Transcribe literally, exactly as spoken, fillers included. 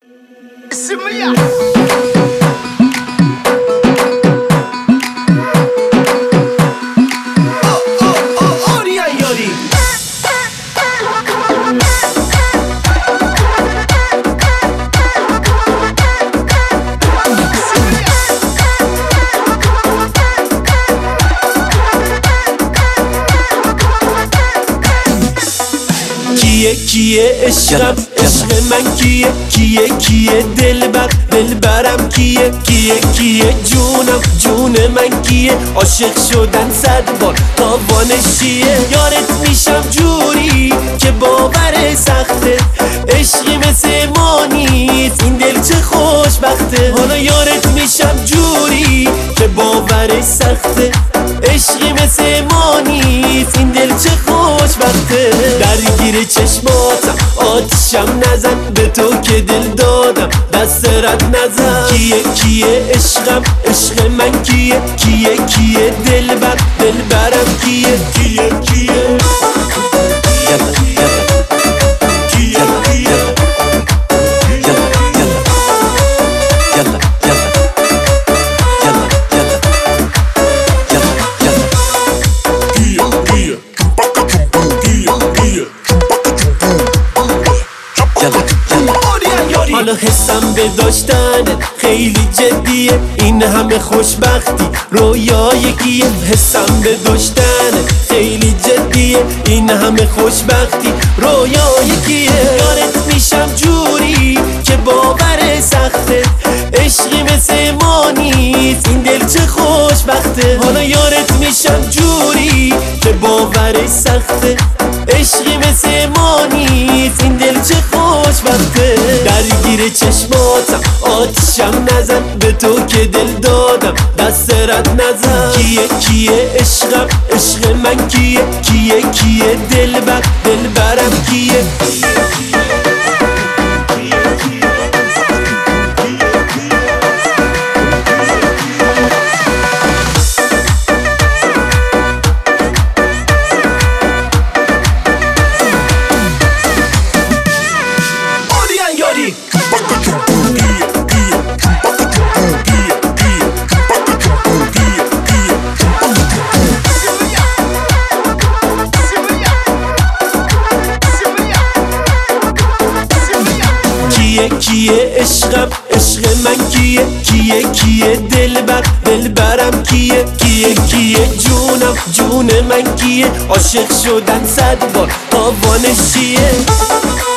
کیه کیه عشقم عشق من کیه کیه کیه دلبر دلبرم کیه کیه کیه جونم جون من کیه عاشق شدن صد بار تاوانش چیه یارت میشم جوری که باور سخته عشقی مثل ما نیست این دل چه خوشبخته حالا یارت میشم جوری که باور سخته عشقی مثل ما نیست این دل چه خوشبخته درگیر چشماتم آتیشم نزن به تو که دل دادم دست رد نزن کیه کیه عشقم عشق من کیه کیه کیه دلبر دلبرم کیه کیه کیه حالا حسم به داشتنت خیلی جدیه این همه خوشبختی رویای کیه حسم به داشتنت خیلی جدیه این همه خوشبختی رویای کیه یارت میشم جوری که باور سخته عشقی مثل ما نیست این دل چه خوشبخته حالا یارت میشم جوری که باور سخته عشقی مثل ما نیست این دل چه خوشبخته درگیر چشماتم آتیشم نزن به تو که دل دادم دست رد نزن کیه کیه عشقم عشق من کیه کیه کیه دلبر دلبرم کیه کیه عشقم عشق من کیه کیه کیه دلبر دلبرم کیه کیه کیه جونم جون من کیه عاشق شدن صد بار تاوانش چیه